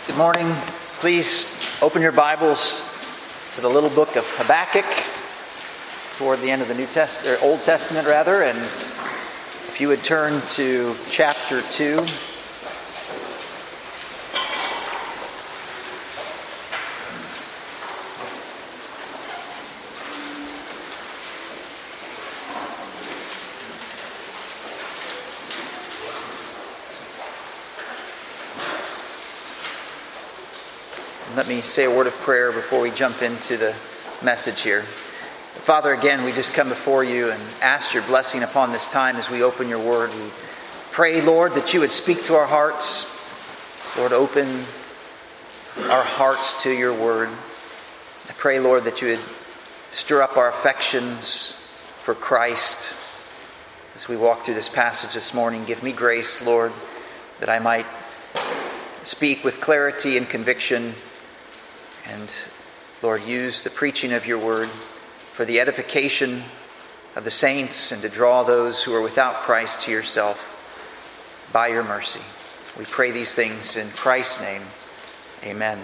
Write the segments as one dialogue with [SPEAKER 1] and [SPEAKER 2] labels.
[SPEAKER 1] Good morning. Please open your Bibles to the little book of Habakkuk toward the end of the Old Testament, and if you would turn to chapter 2. Let me say a word of prayer before we jump into the message here. Father, again, we just come before you and ask your blessing upon this time as we open your word. We pray, Lord, that you would speak to our hearts. Lord, open our hearts to your word. I pray, Lord, that you would stir up our affections for Christ as we walk through this passage this morning. Give me grace, Lord, that I might speak with clarity and conviction. And, Lord, use the preaching of your word for the edification of the saints and to draw those who are without Christ to yourself by your mercy. We pray these things in Christ's name. Amen.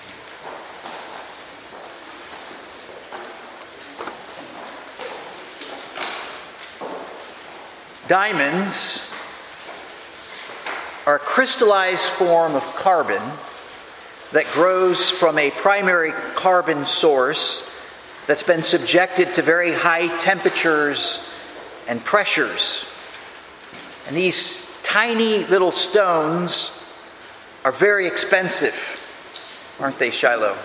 [SPEAKER 1] Diamonds are a crystallized form of carbon that grows from a primary carbon source that's been subjected to very high temperatures and pressures. And these tiny little stones are very expensive, aren't they, Shiloh?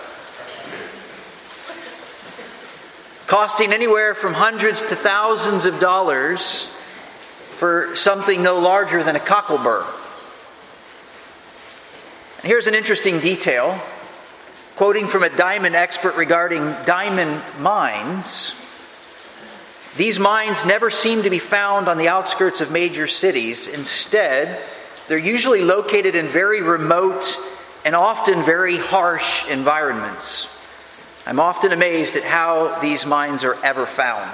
[SPEAKER 1] Costing anywhere from hundreds to thousands of dollars for something no larger than a cockleburr. Here's an interesting detail. Quoting from a diamond expert regarding diamond mines, these mines never seem to be found on the outskirts of major cities. Instead, they're usually located in very remote and often very harsh environments. I'm often amazed at how these mines are ever found.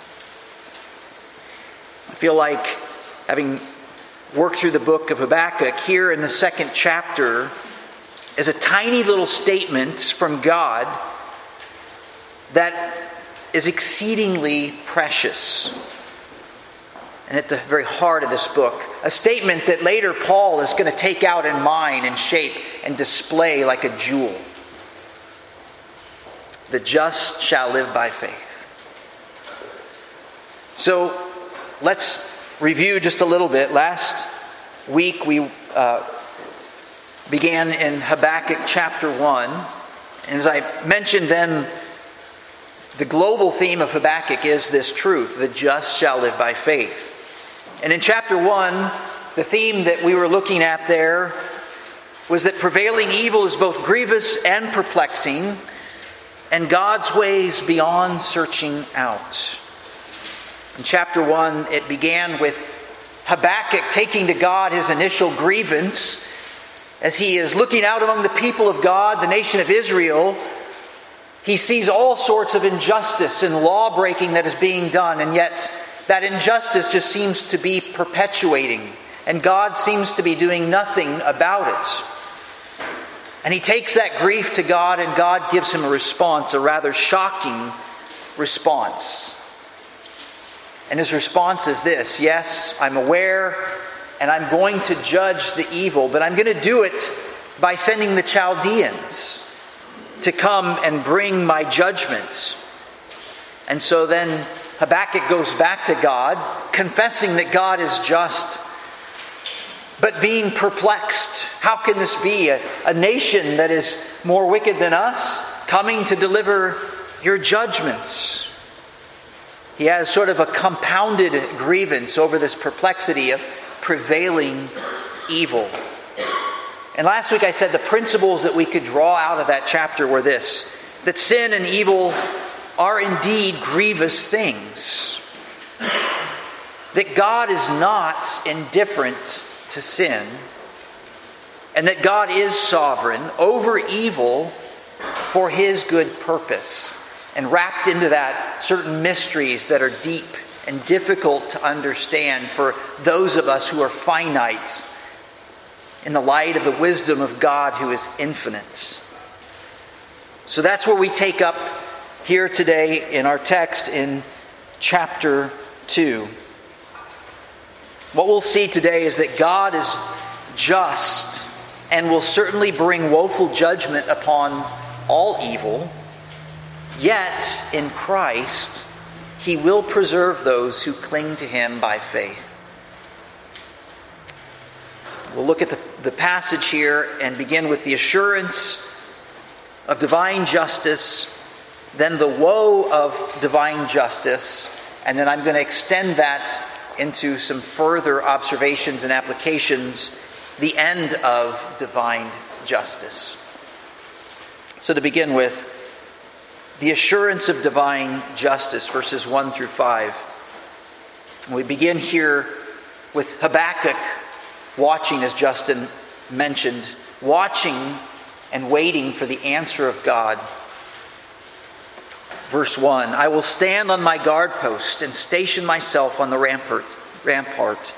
[SPEAKER 1] I feel like, having worked through the book of Habakkuk, here in the second chapter is a tiny little statement from God that is exceedingly precious. And at the very heart of this book, a statement that later Paul is going to take out and mine and shape and display like a jewel. The just shall live by faith. So let's review just a little bit. Last week we began in Habakkuk chapter 1. And as I mentioned then, the global theme of Habakkuk is this truth: the just shall live by faith. And in chapter 1, the theme that we were looking at there was that prevailing evil is both grievous and perplexing, and God's ways beyond searching out. In chapter 1, it began with Habakkuk taking to God his initial grievance as he is looking out among the people of God, the nation of Israel. He sees all sorts of injustice and law-breaking that is being done, and yet that injustice just seems to be perpetuating, and God seems to be doing nothing about it. And he takes that grief to God, and God gives him a response, a rather shocking response. And his response is this: yes, I'm aware and I'm going to judge the evil, but I'm going to do it by sending the Chaldeans to come and bring my judgments. And so then Habakkuk goes back to God, confessing that God is just, but being perplexed. How can this be? A nation that is more wicked than us coming to deliver your judgments? He has sort of a compounded grievance over this perplexity of prevailing evil. And last week I said the principles that we could draw out of that chapter were this: that sin and evil are indeed grievous things. That God is not indifferent to sin. And that God is sovereign over evil for his good purpose. And wrapped into that, certain mysteries that are deep and difficult to understand for those of us who are finite in the light of the wisdom of God who is infinite. So that's where we take up here today in our text in chapter 2. What we'll see today is that God is just and will certainly bring woeful judgment upon all evil. Yet, in Christ, He will preserve those who cling to Him by faith. We'll look at the passage here and begin with the assurance of divine justice, then the woe of divine justice, and then I'm going to extend that into some further observations and applications, the end of divine justice. So to begin with, the assurance of divine justice, verses 1 through 5. We begin here with Habakkuk watching, as Justin mentioned, watching and waiting for the answer of God. Verse 1, I will stand on my guard post and station myself on the rampart,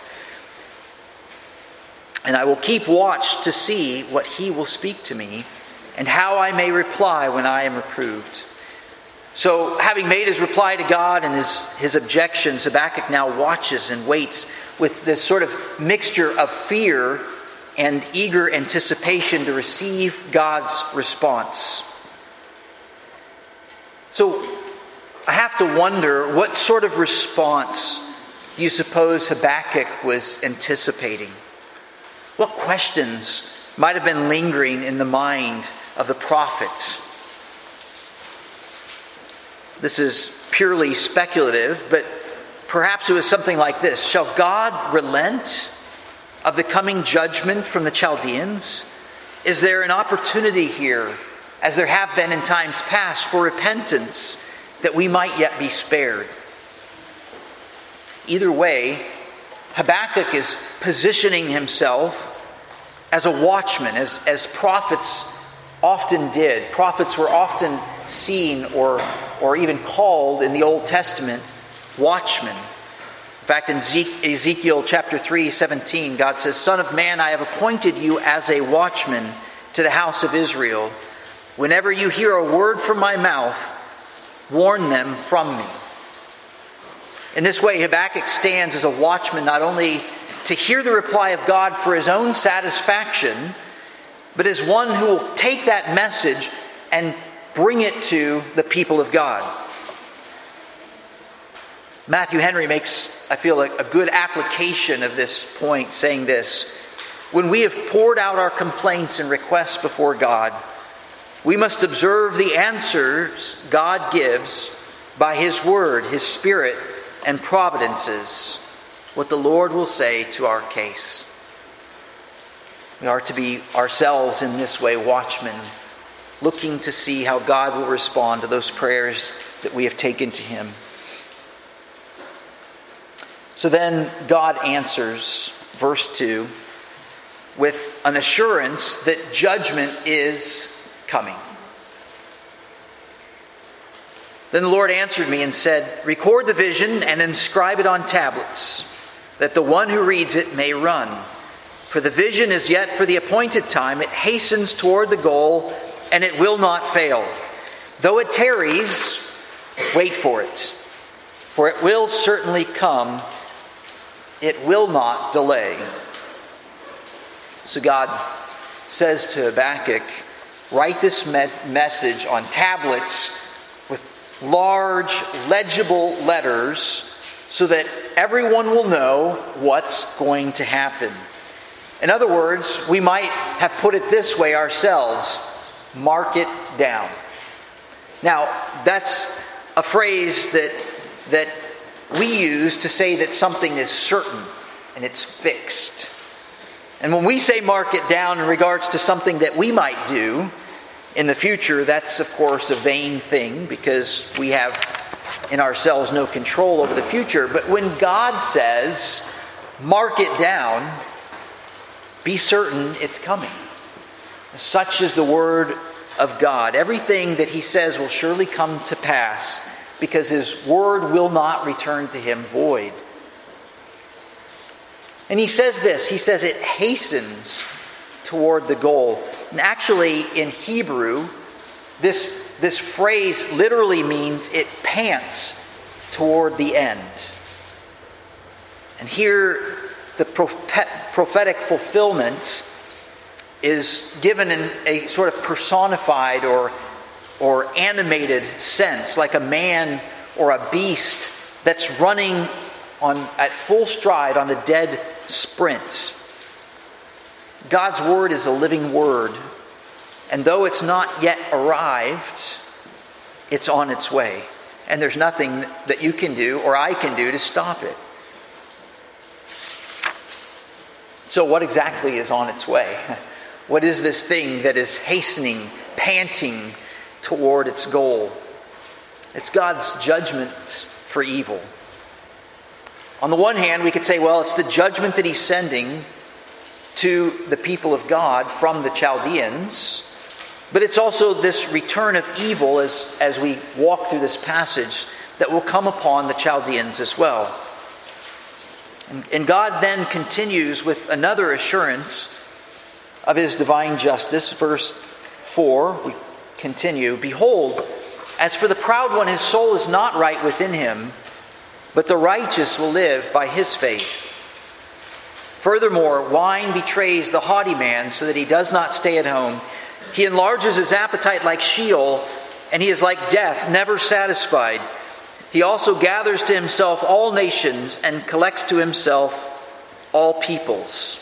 [SPEAKER 1] and I will keep watch to see what He will speak to me and how I may reply when I am reproved. So, having made his reply to God and his objections, Habakkuk now watches and waits with this sort of mixture of fear and eager anticipation to receive God's response. So, I have to wonder, what sort of response do you suppose Habakkuk was anticipating? What questions might have been lingering in the mind of the prophet? This is purely speculative, but perhaps it was something like this. Shall God relent of the coming judgment from the Chaldeans? Is there an opportunity here, as there have been in times past, for repentance that we might yet be spared? Either way, Habakkuk is positioning himself as a watchman, as prophets often did. Prophets were often seen or even called in the Old Testament watchmen. In fact, in Ezekiel chapter 3:17, God says, Son of man, I have appointed you as a watchman to the house of Israel. Whenever you hear a word from my mouth, warn them from me. In this way, Habakkuk stands as a watchman not only to hear the reply of God for his own satisfaction, but as one who will take that message and bring it to the people of God. Matthew Henry makes, I feel, a good application of this point, saying this: when we have poured out our complaints and requests before God, we must observe the answers God gives by His Word, His Spirit, and providences, what the Lord will say to our case. We are to be ourselves in this way watchmen, looking to see how God will respond to those prayers that we have taken to Him. So then God answers, verse 2, with an assurance that judgment is coming. Then the Lord answered me and said, record the vision and inscribe it on tablets, that the one who reads it may run. For the vision is yet for the appointed time. It hastens toward the goal, and it will not fail. Though it tarries, wait for it. For it will certainly come. It will not delay. So God says to Habakkuk, write this message on tablets with large, legible letters so that everyone will know what's going to happen. In other words, we might have put it this way ourselves: mark it down. Now, that's a phrase that we use to say that something is certain and it's fixed. And when we say mark it down in regards to something that we might do in the future, that's of course a vain thing, because we have in ourselves no control over the future. But when God says, mark it down, be certain it's coming. Such is the word of God. Everything that He says will surely come to pass, because His word will not return to Him void. And He says this, He says it hastens toward the goal. And actually, in Hebrew, this phrase literally means it pants toward the end. And here, the prophetic fulfillment is given in a sort of personified or animated sense, like a man or a beast that's running at full stride on a dead sprint. God's word is a living word, and though it's not yet arrived, it's on its way. And there's nothing that you can do or I can do to stop it. So what exactly is on its way? What is this thing that is hastening, panting toward its goal? It's God's judgment for evil. On the one hand, we could say, well, it's the judgment that he's sending to the people of God from the Chaldeans. But it's also this return of evil as we walk through this passage that will come upon the Chaldeans as well. And God then continues with another assurance of his divine justice. Verse 4, we continue, "Behold, as for the proud one, his soul is not right within him, but the righteous will live by his faith. Furthermore, wine betrays the haughty man so that he does not stay at home. He enlarges his appetite like Sheol, and he is like death, never satisfied. He also gathers to himself all nations and collects to himself all peoples."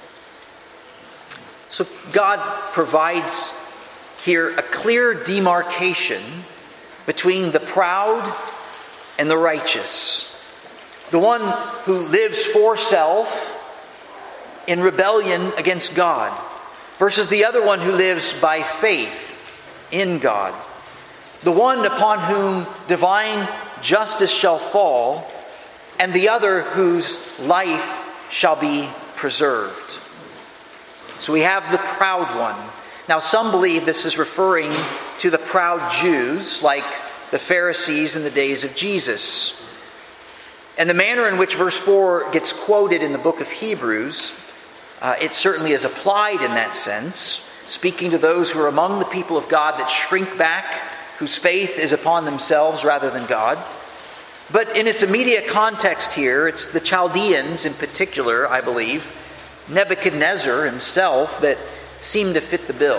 [SPEAKER 1] So God provides here a clear demarcation between the proud and the righteous. The one who lives for self in rebellion against God versus the other one who lives by faith in God. The one upon whom divine justice shall fall, and the other whose life shall be preserved. So we have the proud one. Now some believe this is referring to the proud Jews, like the Pharisees in the days of Jesus. And the manner in which verse 4 gets quoted in the book of Hebrews, it certainly is applied in that sense, speaking to those who are among the people of God that shrink back, whose faith is upon themselves rather than God. But in its immediate context here, it's the Chaldeans in particular, I believe, Nebuchadnezzar himself, that seem to fit the bill.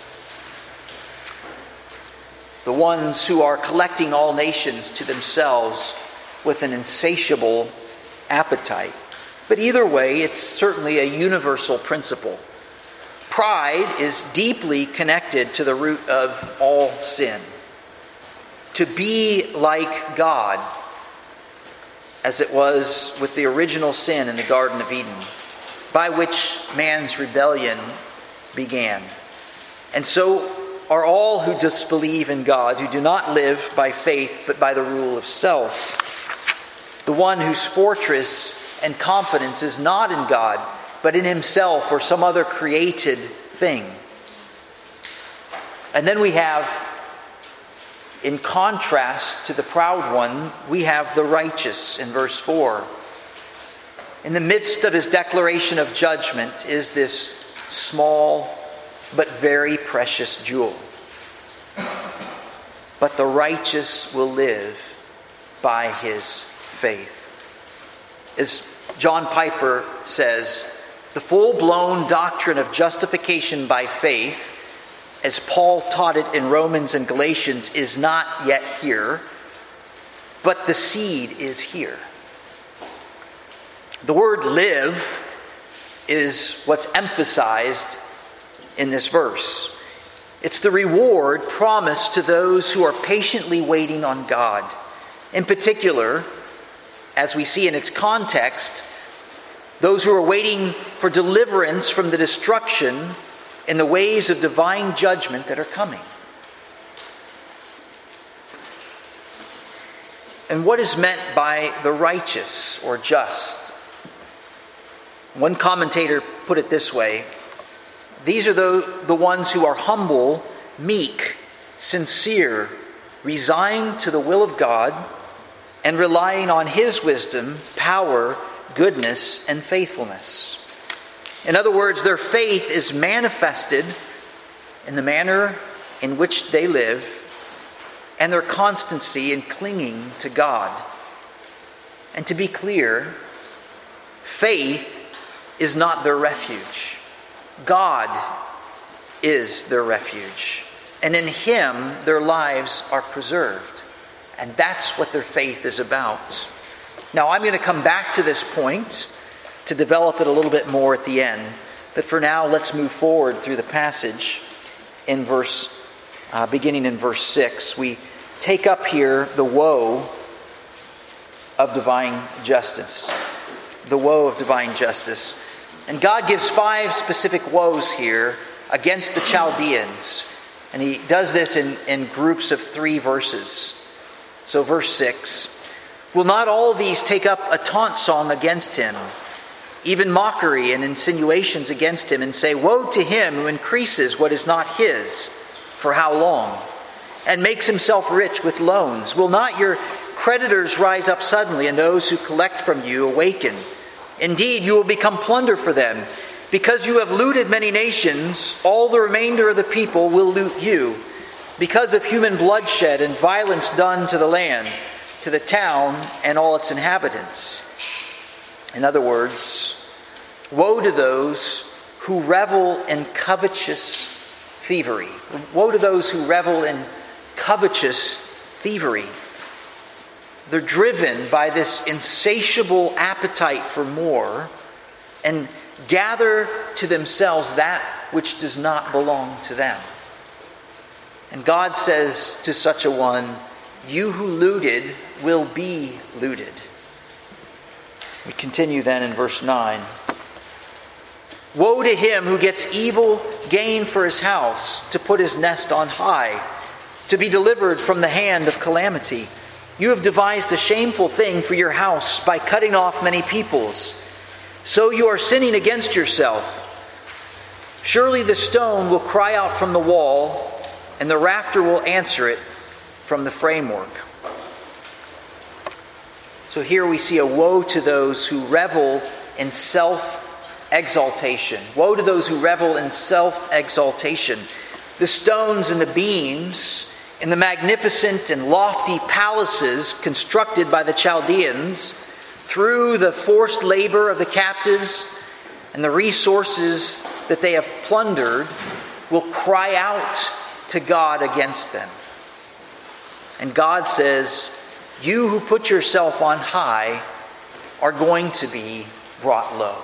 [SPEAKER 1] The ones who are collecting all nations to themselves with an insatiable appetite. But either way, it's certainly a universal principle. Pride is deeply connected to the root of all sin. To be like God, as it was with the original sin in the Garden of Eden, by which man's rebellion began. And so are all who disbelieve in God, who do not live by faith but by the rule of self. The one whose fortress and confidence is not in God, but in himself or some other created thing. And then we have, in contrast to the proud one, we have the righteous in verse 4. In the midst of his declaration of judgment is this small but very precious jewel. But the righteous will live by his faith. As John Piper says, the full-blown doctrine of justification by faith, as Paul taught it in Romans and Galatians, is not yet here, but the seed is here. The word live is what's emphasized in this verse. It's the reward promised to those who are patiently waiting on God. In particular, as we see in its context, those who are waiting for deliverance from the destruction in the waves of divine judgment that are coming. And what is meant by the righteous or just? One commentator put it this way: these are the ones who are humble, meek, sincere, resigned to the will of God, and relying on his wisdom, power, goodness, and faithfulness. In other words, their faith is manifested in the manner in which they live and their constancy in clinging to God. And to be clear, faith is not their refuge. God is their refuge. And in Him, their lives are preserved. And that's what their faith is about. Now, I'm going to come back to this point to develop it a little bit more at the end. But for now, let's move forward through the passage in beginning in verse 6. We take up here the woe of divine justice. The woe of divine justice. And God gives 5 specific woes here against the Chaldeans. And He does this in groups of 3 verses. So verse 6. Will not all these take up a taunt song against him, even mockery and insinuations against him, and say, woe to him who increases what is not his, for how long? And makes himself rich with loans. Will not your creditors rise up suddenly, and those who collect from you awaken? Indeed, you will become plunder for them. Because you have looted many nations, all the remainder of the people will loot you. Because of human bloodshed and violence done to the land, to the town and all its inhabitants. In other words, woe to those who revel in covetous thievery. Woe to those who revel in covetous thievery. They're driven by this insatiable appetite for more and gather to themselves that which does not belong to them. And God says to such a one, you who looted will be looted. We continue then in verse 9. Woe to him who gets evil gain for his house, to put his nest on high, to be delivered from the hand of calamity. You have devised a shameful thing for your house by cutting off many peoples. So you are sinning against yourself. Surely the stone will cry out from the wall, and the rafter will answer it from the framework. So here we see a woe to those who revel in self-exaltation. Woe to those who revel in self-exaltation. The stones and the beams in the magnificent and lofty palaces constructed by the Chaldeans through the forced labor of the captives and the resources that they have plundered will cry out to God against them. And God says, you who put yourself on high are going to be brought low.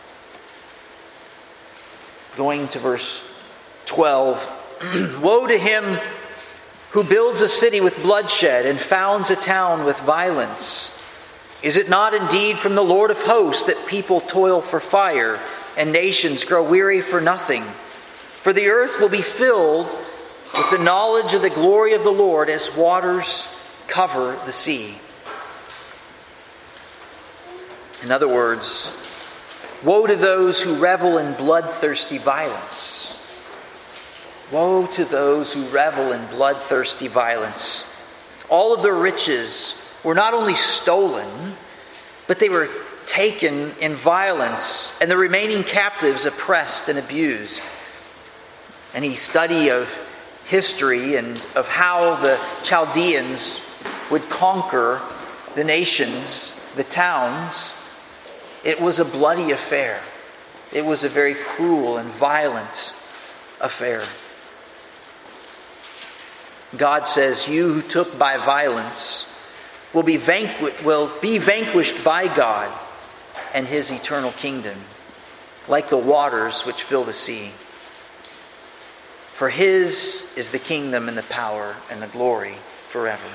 [SPEAKER 1] Going to verse 12. Woe to him who builds a city with bloodshed and founds a town with violence. Is it not indeed from the Lord of hosts that people toil for fire and nations grow weary for nothing? For the earth will be filled with the knowledge of the glory of the Lord as waters cover the sea. In other words, woe to those who revel in bloodthirsty violence. Woe to those who revel in bloodthirsty violence. All of their riches were not only stolen, but they were taken in violence, and the remaining captives oppressed and abused. Any study of history and of how the Chaldeans would conquer the nations, the towns, it was a bloody affair. It was a very cruel and violent affair. God says, you who took by violence will be vanquished by God and His eternal kingdom, like the waters which fill the sea. For His is the kingdom and the power and the glory forever.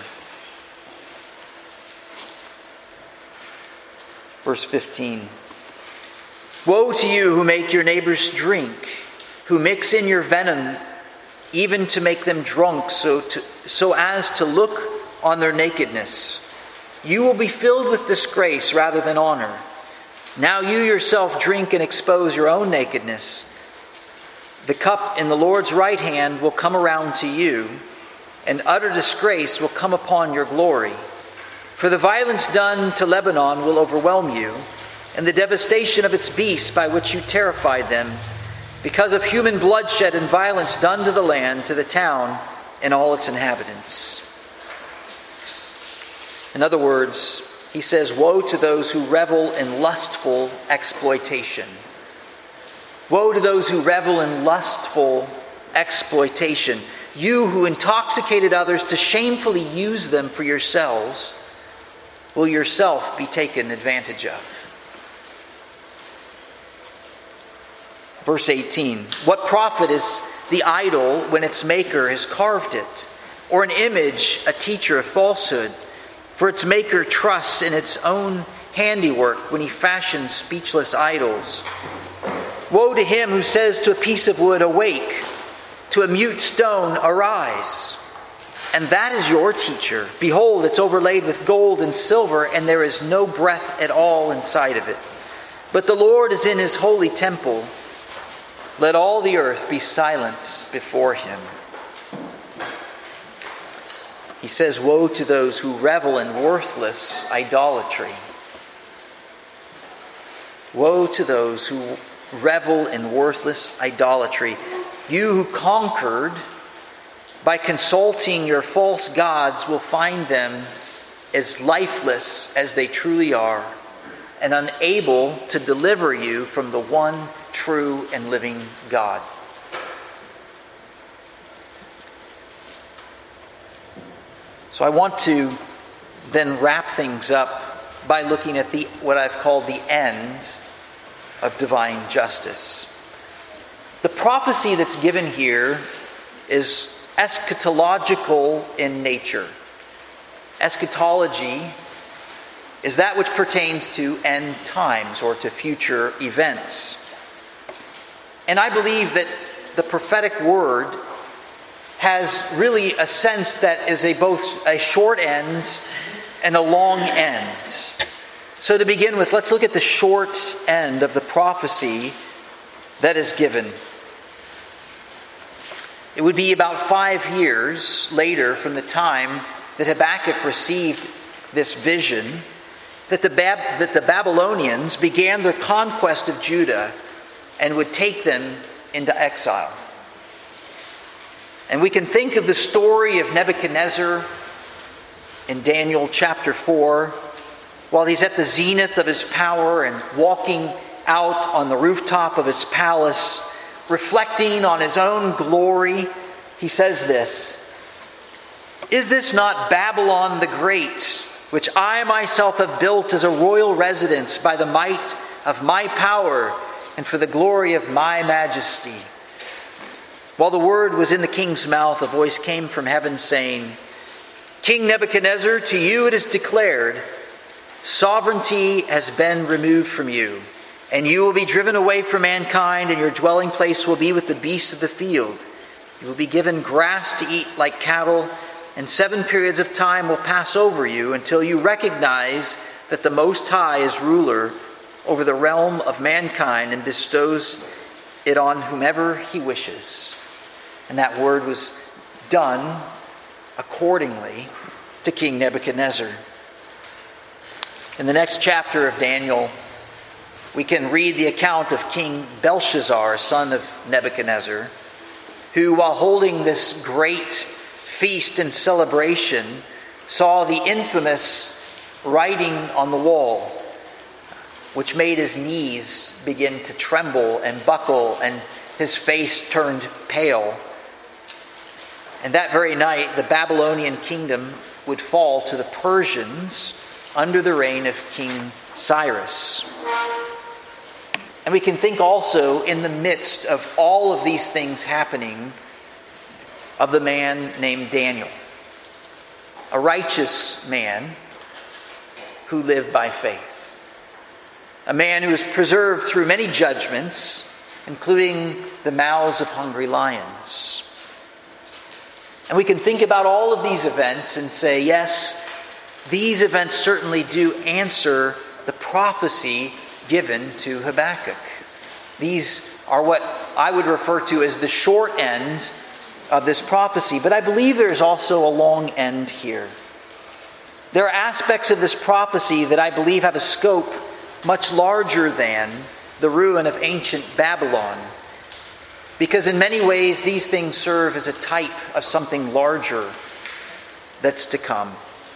[SPEAKER 1] Verse 15. Woe to you who make your neighbors drink, who mix in your venom, even to make them drunk, so as to look on their nakedness. You will be filled with disgrace rather than honor. Now you yourself drink and expose your own nakedness. The cup in the Lord's right hand will come around to you, and utter disgrace will come upon your glory. For the violence done to Lebanon will overwhelm you, and the devastation of its beasts by which you terrified them, because of human bloodshed and violence done to the land, to the town, and all its inhabitants. In other words, he says, woe to those who revel in lustful exploitation. Woe to those who revel in lustful exploitation. You who intoxicated others to shamefully use them for yourselves will yourself be taken advantage of. Verse 18, what profit is the idol when its maker has carved it, or an image a teacher of falsehood? For its maker trusts in its own handiwork when he fashions speechless idols. Woe to him who says to a piece of wood, awake, to a mute stone, arise. And that is your teacher. Behold, it's overlaid with gold and silver, and there is no breath at all inside of it. But the Lord is in his holy temple. Let all the earth be silent before him. He says, woe to those who revel in worthless idolatry. Woe to those who revel in worthless idolatry. You who conquered by consulting your false gods will find them as lifeless as they truly are, and unable to deliver you from the one true and living God. So I want to then wrap things up by looking at what I've called the end of divine justice. The prophecy that's given here is eschatological in nature. Eschatology is that which pertains to end times or to future events. And I believe that the prophetic word has really a sense that is both a short end and a long end. So to begin with, let's look at the short end of the prophecy that is given. It would be about 5 years later from the time that Habakkuk received this vision that the Babylonians began their conquest of Judah and would take them into exile. And we can think of the story of Nebuchadnezzar in Daniel chapter 4, while he's at the zenith of his power and walking out on the rooftop of his palace, reflecting on his own glory. He says this, is this not Babylon the Great, which I myself have built as a royal residence by the might of my power and for the glory of my majesty? While the word was in the king's mouth, a voice came from heaven saying, King Nebuchadnezzar, to you it is declared, sovereignty has been removed from you, and you will be driven away from mankind, and your dwelling place will be with the beasts of the field. You will be given grass to eat like cattle, and 7 periods of time will pass over you until you recognize that the Most High is ruler over the realm of mankind and bestows it on whomever he wishes. And that word was done accordingly to King Nebuchadnezzar. In the next chapter of Daniel, we can read the account of King Belshazzar, son of Nebuchadnezzar, who, while holding this great feast and celebration, saw the infamous writing on the wall, which made his knees begin to tremble and buckle, and his face turned pale. And that very night, the Babylonian kingdom would fall to the Persians under the reign of King Cyrus. And we can think also, in the midst of all of these things happening, of the man named Daniel, a righteous man who lived by faith. A man who was preserved through many judgments, including the mouths of hungry lions. And we can think about all of these events and say, yes, these events certainly do answer the prophecy given to Habakkuk. These are what I would refer to as the short end of this prophecy. But I believe there's also a long end here. There are aspects of this prophecy that I believe have a scope much larger than the ruin of ancient Babylon, because in many ways these things serve as a type of something larger that's to come.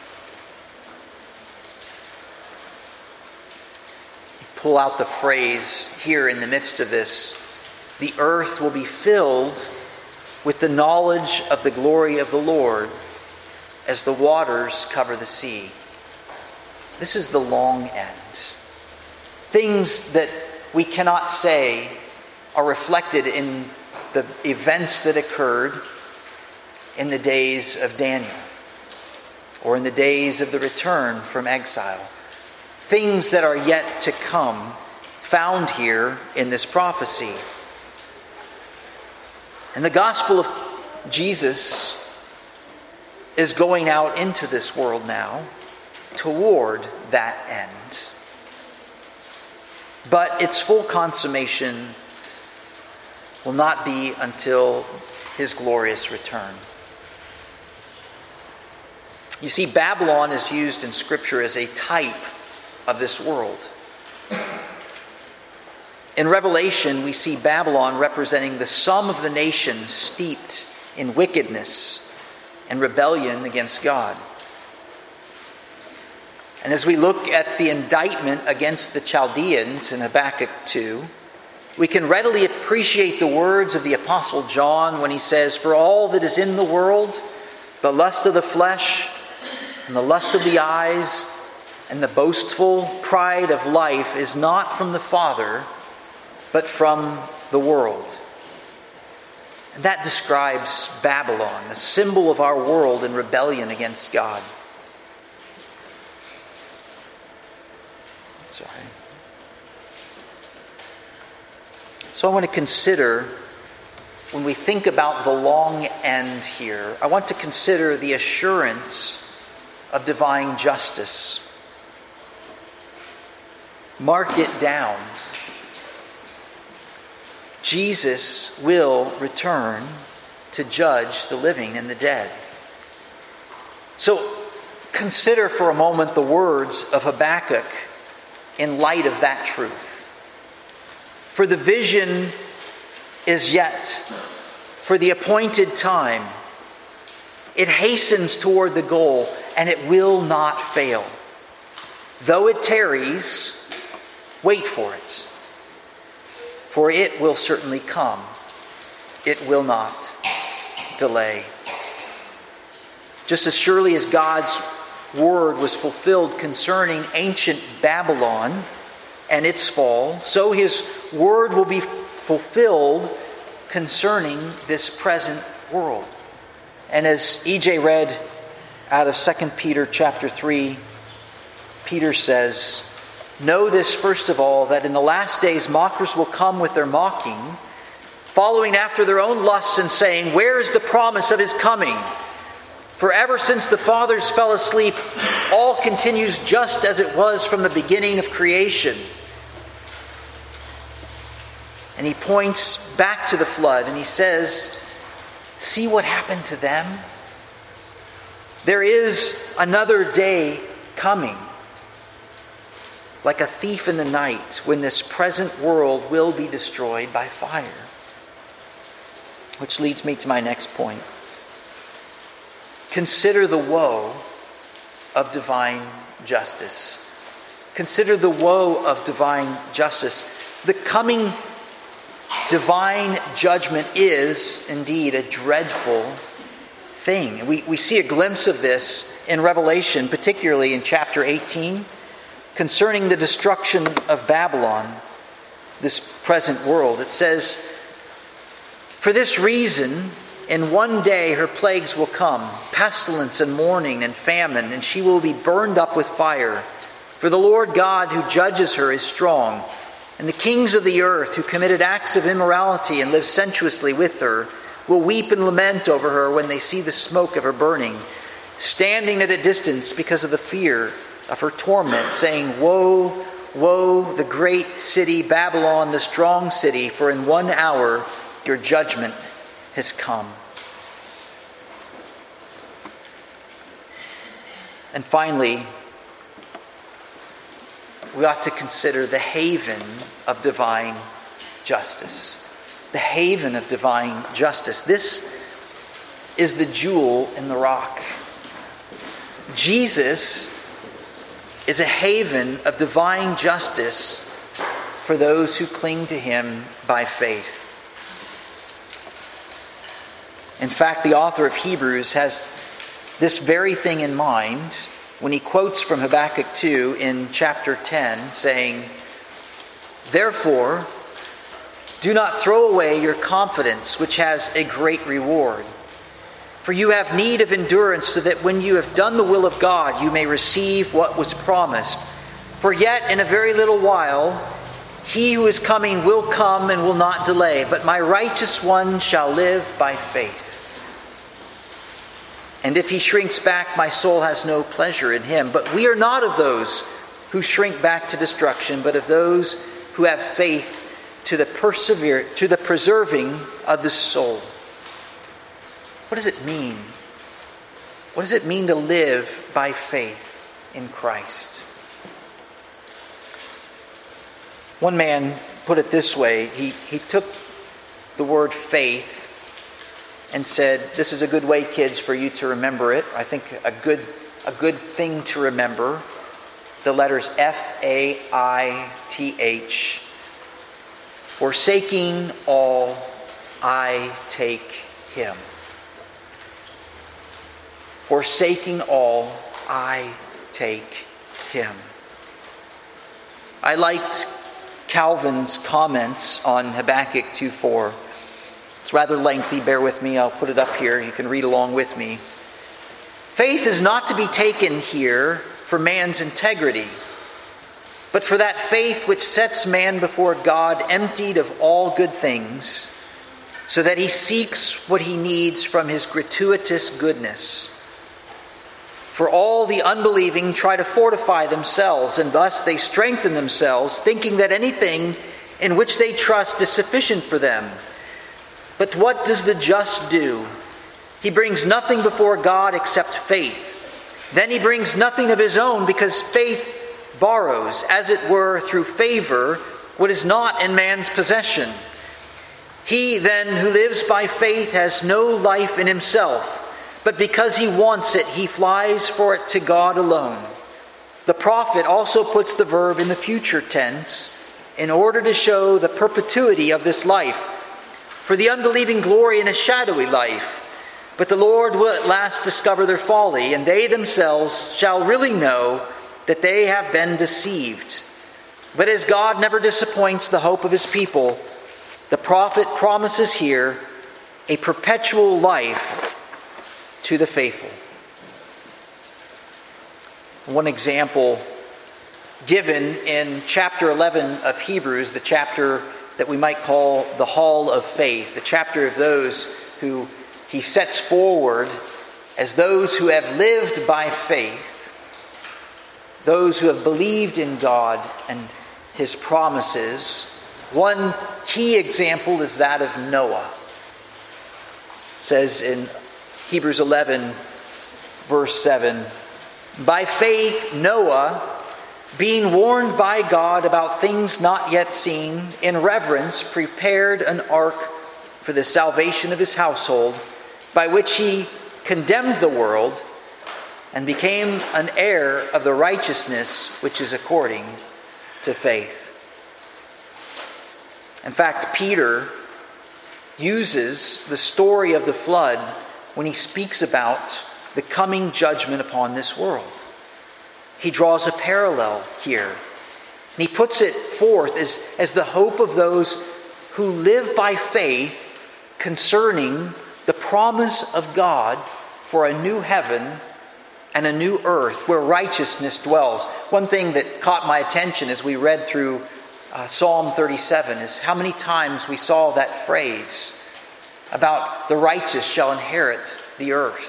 [SPEAKER 1] Pull out the phrase here in the midst of this: the earth will be filled with the knowledge of the glory of the Lord as the waters cover the sea. This is the long end. Things that we cannot say are reflected in the events that occurred in the days of Daniel or in the days of the return from exile. Things that are yet to come, found here in this prophecy. And the gospel of Jesus is going out into this world now toward that end. But its full consummation will not be until his glorious return. You see, Babylon is used in Scripture as a type of this world. In Revelation, we see Babylon representing the sum of the nations steeped in wickedness and rebellion against God. And as we look at the indictment against the Chaldeans in Habakkuk 2, we can readily appreciate the words of the Apostle John when he says, "For all that is in the world, the lust of the flesh, and the lust of the eyes, and the boastful pride of life is not from the Father, but from the world." And that describes Babylon, the symbol of our world in rebellion against God. So I want to consider, when we think about the long end here, I want to consider the assurance of divine justice. Mark it down. Jesus will return to judge the living and the dead. So consider for a moment the words of Habakkuk in light of that truth. For the vision is yet for the appointed time. It hastens toward the goal, and it will not fail. Though it tarries, wait for it. For it will certainly come. It will not delay. Just as surely as God's word was fulfilled concerning ancient Babylon and its fall, so his word will be fulfilled concerning this present world. And as EJ read out of 2 Peter chapter 3, Peter says, "Know this first of all, that in the last days mockers will come with their mocking, following after their own lusts and saying, 'Where is the promise of his coming?' For ever since the fathers fell asleep, all continues just as it was from the beginning of creation." And he points back to the flood and he says, "See what happened to them? There is another day coming, like a thief in the night, when this present world will be destroyed by fire." Which leads me to my next point. Consider the woe of divine justice. Consider the woe of divine justice. The coming divine judgment is indeed a dreadful thing. We see a glimpse of this in Revelation, particularly in chapter 18, concerning the destruction of Babylon, this present world. It says, "For this reason, in one day her plagues will come, pestilence and mourning and famine, and she will be burned up with fire. For the Lord God who judges her is strong, and the kings of the earth who committed acts of immorality and lived sensuously with her will weep and lament over her when they see the smoke of her burning, standing at a distance because of the fear of her torment, saying, 'Woe, woe, the great city Babylon, the strong city, for in 1 hour your judgment has come.'" And finally, we ought to consider the haven of divine justice. The haven of divine justice. This is the jewel in the rock. Jesus is a haven of divine justice for those who cling to him by faith. In fact, the author of Hebrews has this very thing in mind when he quotes from Habakkuk 2 in chapter 10, saying, "Therefore, do not throw away your confidence, which has a great reward. For you have need of endurance, so that when you have done the will of God, you may receive what was promised. For yet in a very little while, he who is coming will come and will not delay. But my righteous one shall live by faith. And if he shrinks back, my soul has no pleasure in him. But we are not of those who shrink back to destruction, but of those who have faith to the preserving of the soul." What does it mean? What does it mean to live by faith in Christ? One man put it this way. He took the word faith and said, "This is a good way, kids, for you to remember it. I think a good thing to remember. The letters F-A-I-T-H. Forsaking all, I take him." Forsaking all, I take him. I liked Calvin's comments on Habakkuk 2:4. It's rather lengthy, bear with me, I'll put it up here, you can read along with me. Faith is not to be taken here for man's integrity, but for that faith which sets man before God emptied of all good things, so that he seeks what he needs from his gratuitous goodness. For all the unbelieving try to fortify themselves, and thus they strengthen themselves, thinking that anything in which they trust is sufficient for them. But what does the just do? He brings nothing before God except faith. Then he brings nothing of his own, because faith borrows, as it were through favor, what is not in man's possession. He then who lives by faith has no life in himself, but because he wants it, he flies for it to God alone. The prophet also puts the verb in the future tense in order to show the perpetuity of this life. For the unbelieving glory in a shadowy life, but the Lord will at last discover their folly, and they themselves shall really know that they have been deceived. But as God never disappoints the hope of his people, the prophet promises here a perpetual life to the faithful. One example given in chapter 11 of Hebrews, the chapter that we might call the Hall of Faith, the chapter of those who he sets forward as those who have lived by faith, those who have believed in God and his promises. One key example is that of Noah. It says in Hebrews 11, verse 7, "By faith Noah, being warned by God about things not yet seen, in reverence prepared an ark for the salvation of his household, by which he condemned the world and became an heir of the righteousness which is according to faith." In fact, Peter uses the story of the flood when he speaks about the coming judgment upon this world. He draws a parallel here. And he puts it forth as the hope of those who live by faith concerning the promise of God for a new heaven and a new earth where righteousness dwells. One thing that caught my attention as we read through Psalm 37 is how many times we saw that phrase about the righteous shall inherit the earth.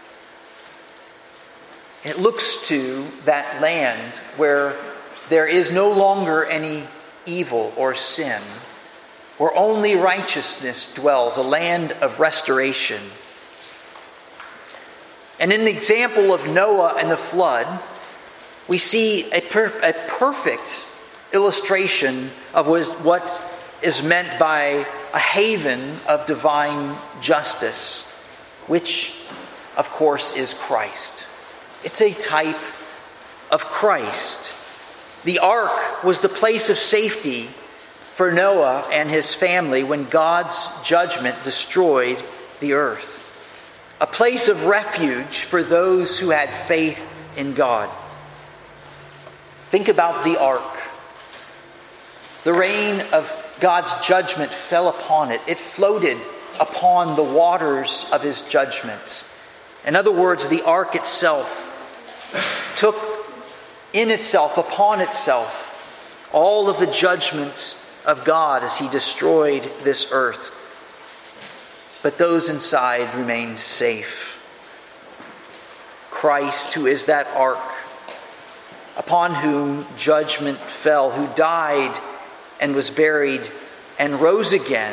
[SPEAKER 1] It looks to that land where there is no longer any evil or sin, where only righteousness dwells, a land of restoration. And in the example of Noah and the flood, we see a perfect illustration of what is meant by a haven of divine justice, which, of course, is Christ. It's a type of Christ. The ark was the place of safety for Noah and his family when God's judgment destroyed the earth. A place of refuge for those who had faith in God. Think about the ark. The rain of God's judgment fell upon it. It floated upon the waters of his judgment. In other words, the ark itself took in itself, upon itself, all of the judgments of God as he destroyed this earth. But those inside remained safe. Christ, who is that ark, upon whom judgment fell, who died and was buried and rose again,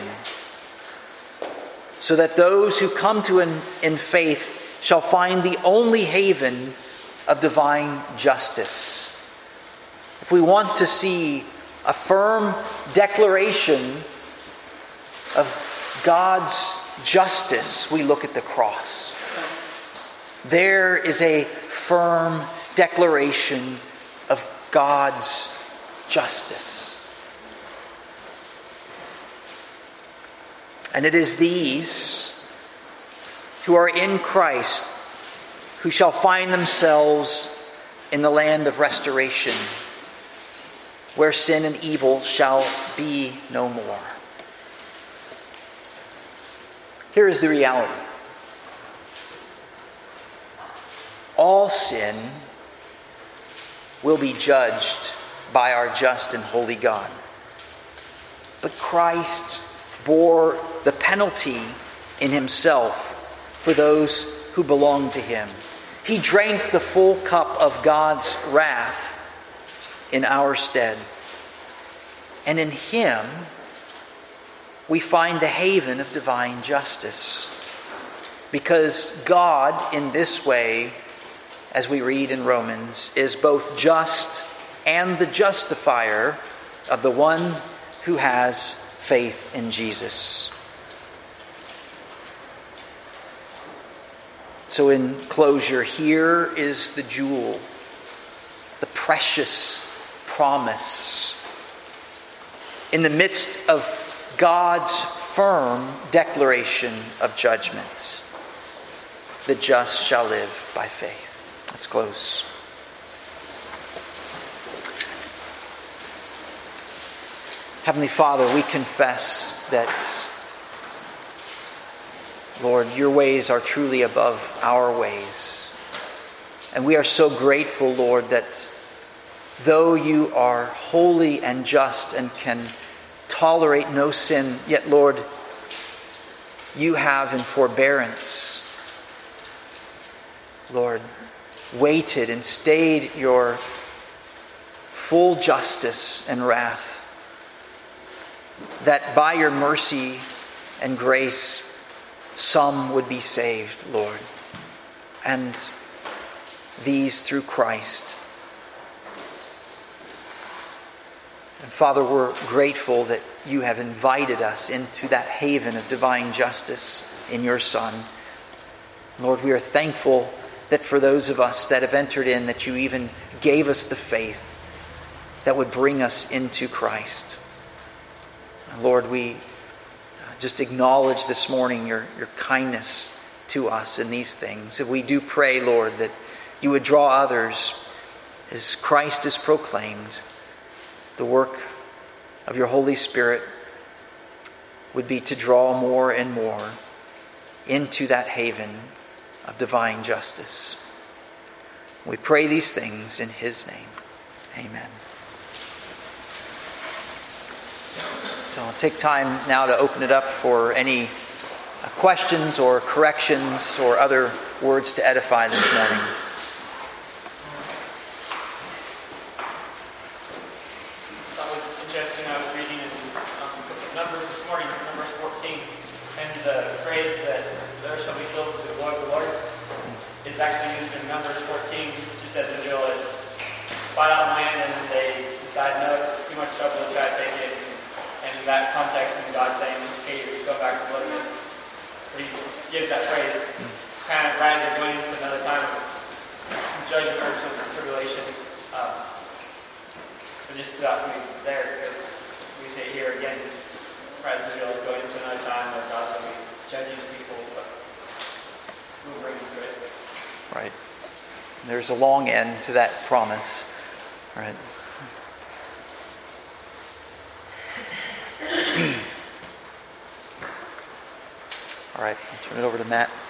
[SPEAKER 1] so that those who come to him in faith shall find the only haven of divine justice. If we want to see a firm declaration of God's justice, we look at the cross. There is a firm declaration of God's justice. And it is these who are in Christ who shall find themselves in the land of restoration, where sin and evil shall be no more. Here is the reality. All sin will be judged by our just and holy God. But Christ bore the penalty in himself for those who belong to him. He drank the full cup of God's wrath in our stead. And in him, we find the haven of divine justice. Because God, in this way, as we read in Romans, is both just and the justifier of the one who has faith in Jesus. So in closure, here is the jewel, the precious promise. In the midst of God's firm declaration of judgment, the just shall live by faith. Let's close. Heavenly Father, we confess that, Lord, your ways are truly above our ways. And we are so grateful, Lord, that though you are holy and just and can tolerate no sin, yet, Lord, you have in forbearance, Lord, waited and stayed your full justice and wrath, that by your mercy and grace some would be saved, Lord, and these through Christ. And Father, we're grateful that you have invited us into that haven of divine justice in your Son. Lord, we are thankful that for those of us that have entered in, that you even gave us the faith that would bring us into Christ. And Lord, we just acknowledge this morning your kindness to us in these things. And we do pray, Lord, that you would draw others as Christ is proclaimed. The work of your Holy Spirit would be to draw more and more into that haven of divine justice. We pray these things in his name. Amen. So I'll take time now to open it up for any questions or corrections or other words to edify this morning.
[SPEAKER 2] That was interesting. I was reading in Numbers this morning, Numbers 14, and the phrase that there shall be filled with the glory of the Lord is actually used in Numbers 14, just as Israel had spot out land and then they decide, no, it's too much trouble to try to take it. And in that context, and God saying, hey, go back to wilderness, where he gives that phrase, kind of implies they're going into another time of some judgment or some tribulation. It just stood out to me there because we say here again, Christ Israel is going into another time where God's going to be judging his people, but we'll bring him through it.
[SPEAKER 1] Right. There's a long end to that promise. Right. All right, I'll turn it over to Matt.